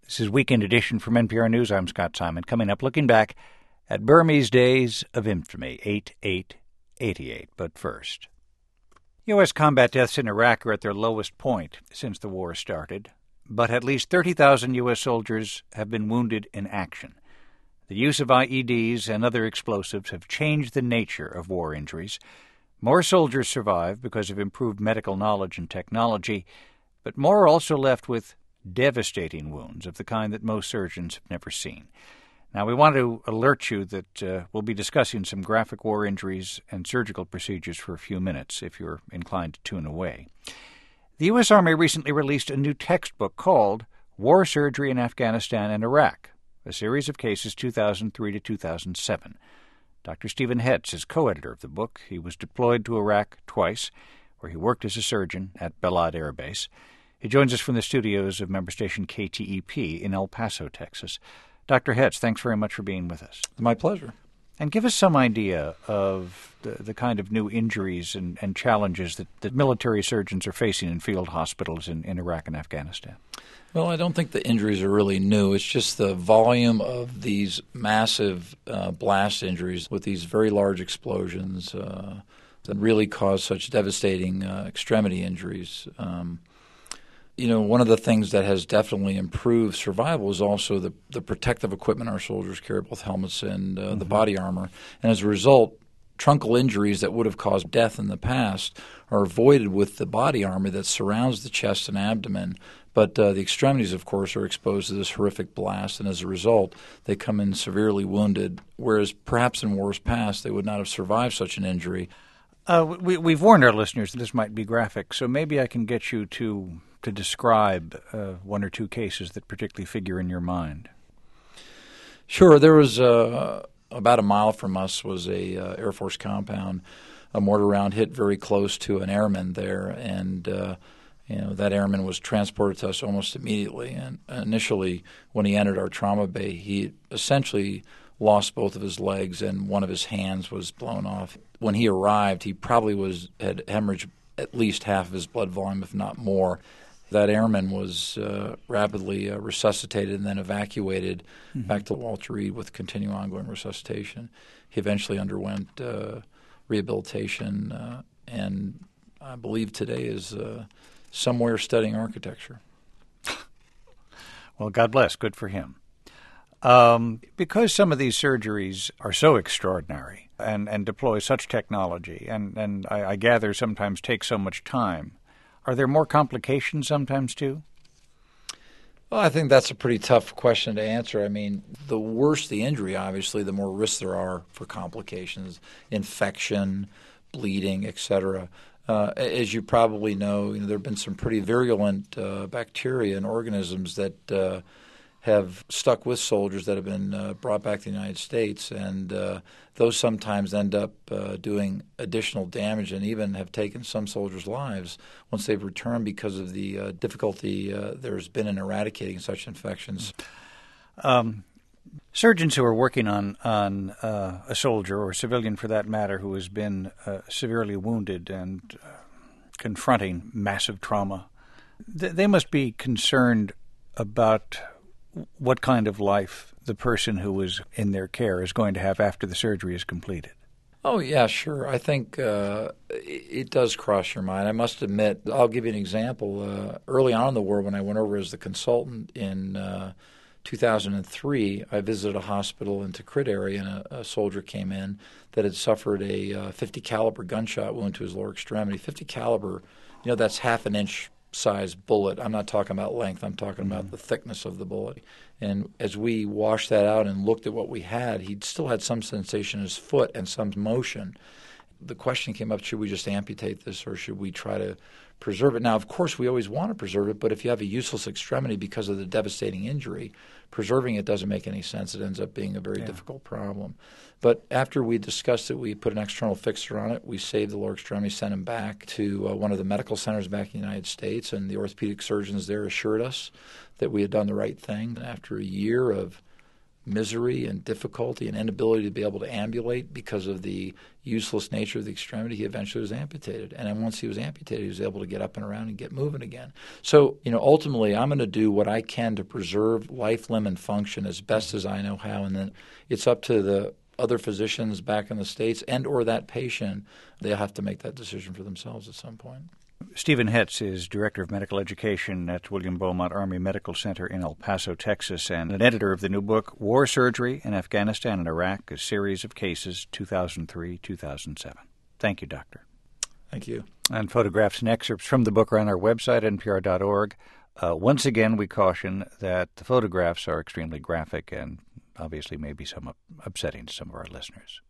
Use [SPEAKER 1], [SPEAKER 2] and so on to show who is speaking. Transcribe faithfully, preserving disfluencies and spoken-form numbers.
[SPEAKER 1] This is Weekend Edition from N P R News. I'm Scott Simon. Coming up, looking back at Burmese days of infamy, eight eight eighty-eight. But first, U S combat deaths in Iraq are at their lowest point since the war started, but at least thirty thousand U S soldiers have been wounded in action. The use of I E Ds and other explosives have changed the nature of war injuries. More soldiers survive because of improved medical knowledge and technology, but more are also left with devastating wounds of the kind that most surgeons have never seen. Now, we want to alert you that uh, we'll be discussing some graphic war injuries and surgical procedures for a few minutes, if you're inclined to tune away. The U S. Army recently released a new textbook called War Surgery in Afghanistan and Iraq, a series of cases two thousand three to two thousand seven. Doctor Stephen Hetz is co-editor of the book. He was deployed to Iraq twice, where he worked as a surgeon at Balad Air Base. He joins us from the studios of member station K T E P in El Paso, Texas. Doctor Hetz, thanks very much for being with us.
[SPEAKER 2] My pleasure.
[SPEAKER 1] And give us some idea of the, the kind of new injuries and, and challenges that, that military surgeons are facing in field hospitals in, in Iraq and Afghanistan.
[SPEAKER 2] Well, I don't think the injuries are really new. It's just the volume of these massive uh, blast injuries with these very large explosions uh, that really cause such devastating uh, extremity injuries. Um, You know, one of the things that has definitely improved survival is also the, the protective equipment our soldiers carry, both helmets and uh, mm-hmm. the body armor. And as a result, truncal injuries that would have caused death in the past are avoided with the body armor that surrounds the chest and abdomen. But uh, the extremities, of course, are exposed to this horrific blast, and as a result, they come in severely wounded, whereas perhaps in wars past they would not have survived such an injury.
[SPEAKER 1] Uh, we, we've warned our listeners that this might be graphic, so maybe I can get you to to describe uh, one or two cases that particularly figure in your mind.
[SPEAKER 2] Sure. There was uh, about a mile from us was a uh, Air Force compound. A mortar round hit very close to an airman there, and uh, you know that airman was transported to us almost immediately. And initially, when he entered our trauma bay, he essentially lost both of his legs and one of his hands was blown off. When he arrived, he probably was had hemorrhaged at least half of his blood volume, if not more. That airman was uh, rapidly uh, resuscitated and then evacuated mm-hmm. back to Walter Reed with continuing ongoing resuscitation. He eventually underwent uh, rehabilitation uh, and I believe today is uh, somewhere studying architecture.
[SPEAKER 1] Well, God bless. Good for him. Um, because some of these surgeries are so extraordinary and, and deploy such technology and, and I, I gather sometimes take so much time, are there more complications sometimes too?
[SPEAKER 2] Well, I think that's a pretty tough question to answer. I mean, the worse the injury, obviously, the more risks there are for complications, infection, bleeding, et cetera. Uh, as you probably know, you know, there have been some pretty virulent uh, bacteria and organisms that uh, have stuck with soldiers that have been uh, brought back to the United States, and uh, those sometimes end up uh, doing additional damage and even have taken some soldiers' lives once they've returned because of the uh, difficulty uh, there's been in eradicating such infections.
[SPEAKER 1] Um, surgeons who are working on, on uh, a soldier or a civilian for that matter who has been uh, severely wounded and uh, confronting massive trauma, th- they must be concerned about what kind of life the person who was in their care is going to have after the surgery is completed.
[SPEAKER 2] Oh, yeah, sure. I think uh, it, it does cross your mind. I must admit, I'll give you an example. Uh, early on in the war, when I went over as the consultant in uh, two thousand three, I visited a hospital in Tikrit area, and a, a soldier came in that had suffered a uh, fifty caliber gunshot wound to his lower extremity. fifty caliber, you know, that's half an inch size bullet. I'm not talking about length. I'm talking mm-hmm. about the thickness of the bullet. And as we washed that out and looked at what we had, he still had some sensation in his foot and some motion. The question came up, should we just amputate this or should we try to preserve it? Now, of course, we always want to preserve it, but if you have a useless extremity because of the devastating injury, preserving it doesn't make any sense. It ends up being a very yeah. difficult problem. But after we discussed it, we put an external fixer on it. We saved the lower extremity, sent him back to uh, one of the medical centers back in the United States, and the orthopedic surgeons there assured us that we had done the right thing. And after a year of misery and difficulty and inability to be able to ambulate because of the useless nature of the extremity, he eventually was amputated. And then once he was amputated, he was able to get up and around and get moving again. So, you know, ultimately, I'm going to do what I can to preserve life, limb, and function as best as I know how. And then it's up to the other physicians back in the States and or that patient. They'll have to make that decision for themselves at some point.
[SPEAKER 1] Stephen Hetz is Director of Medical Education at William Beaumont Army Medical Center in El Paso, Texas, and an editor of the new book, War Surgery in Afghanistan and Iraq, a series of cases, two thousand three to two thousand seven. Thank you, Doctor.
[SPEAKER 2] Thank you.
[SPEAKER 1] And photographs and excerpts from the book are on our website, N P R dot org. Uh, once again, we caution that the photographs are extremely graphic and obviously may be somewhat upsetting to some of our listeners.